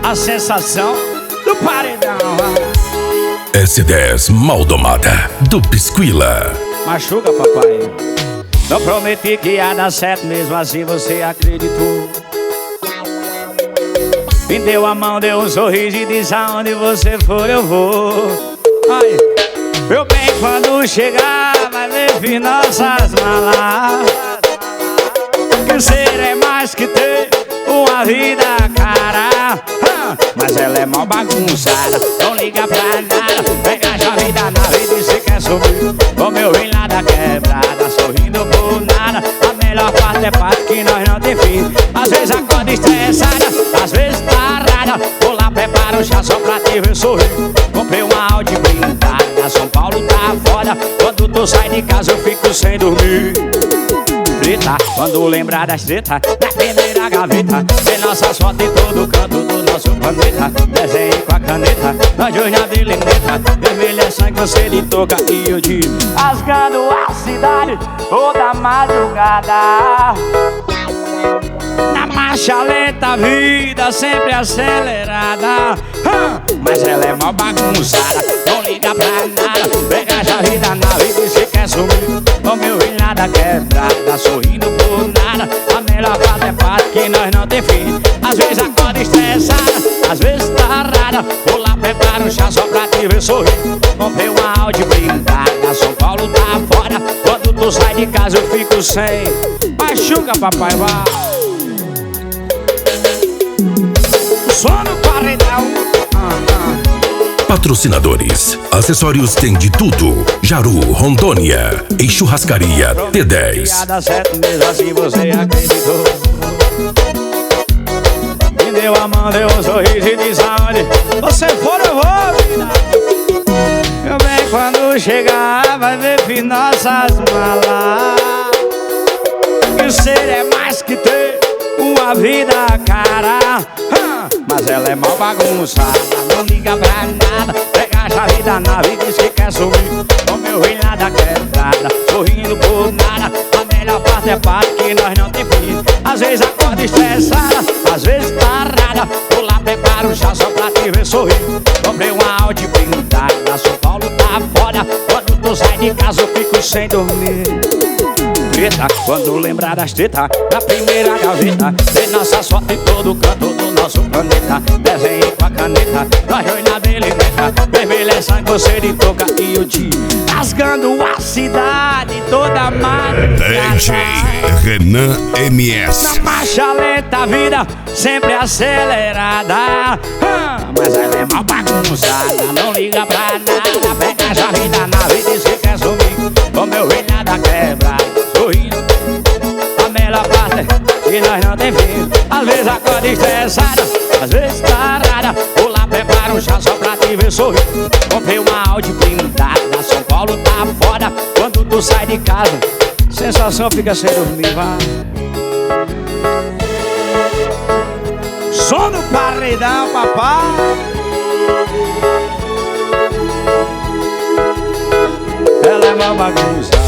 a sensação do paredão. S10 Maldomada do Bisquila. Machuca, papai. Não prometi que ia dar certo, mesmo assim você acreditou. Me deu a mão, deu um sorriso e disse: aonde você for eu vou. Ai, meu bem, quando chegar vai ver nossas malas. Que ser é mais que ter uma vida cara. Mas ela é mal bagunçada, não liga pra nada. Pega a vida na vida e se quer subir. Como eu vim lá da quebrada, sorrindo por nada. A melhor parte é parte que nós não tem fim. Às vezes acorda estressada, às vezes parada. Vou lá, preparo um chá só pra te ver sorrir. Comprei uma Audi blindada, São Paulo tá foda. Quando tu sai de casa eu fico sem dormir. Treta, quando lembrar das tretas, na primeira gaveta, tem nossas fotos em todo canto do nosso planeta. Desenho com a caneta, nós dois na bilineta. Vermelho é sangue, você de touca e eu de rasgando a cidade toda madrugada. Na marcha lenta, a vida sempre acelerada. Mas ela é mal bagunçada, não liga pra nada. Pega a vida na vida e se quer sumir. Como eu vi nada quebrada, sorrindo por nada. A melhor parte é parte que nós não tem fim. Às vezes acorda estressada, às vezes tarada. Vou lá, preparo um chá só pra te ver sorrir. Comprei uma Audi blindada, São Paulo tá fora. Quando tu sai de casa eu fico sem. Machuca, papai, vai. Só no paredão. Patrocinadores, acessórios tem de tudo. Jaru, Rondônia e Churrascaria T10. Ia dar certo mesmo assim você acreditou. Me deu a mão, deu um sorriso e disse: aonde você for eu vou, vida. Meu bem, quando chegar vai ver nossas malas. Que ser é mais que ter uma vida cara. Mas ela é mal bagunçada, não liga pra nada. Pega a vida na vida e diz que quer sumir. Como eu vim lá da quebrada, sorrindo por nada. A melhor parte é parte que nós não tem fim. Às vezes acorda estressada, às vezes parada. Vou lá, preparo um chá só pra te ver sorrir. Comprei uma Audi blindada, São Paulo tá foda. Quando tu sai de casa eu fico sem dormir. Treta, quando lembrar das tretas, na primeira gaveta, tem nossas fotos em todo canto do nosso planeta. Desenho com a caneta, nós dois na bilineta. Vermelho é sangue, você de touca e o dia rasgando a cidade toda madrugada. DJ Renan MS. Na marcha lenta, a vida sempre acelerada. Mas ela é mal bagunçada, não liga pra nada. Pega a vida na vida e se quer sumir. Como eu vi nada quebrado, sorrindo. A melhor parte que nós não tem fim. Às vezes acorda estressada, às vezes tarada. Vou lá, preparo um chá só pra te ver sorrir. Comprei uma Audi blindada, São Paulo tá foda. Quando tu sai de casa, sensação fica sem dormir, vai. Som no paredão, papai. Ela é uma bagunça.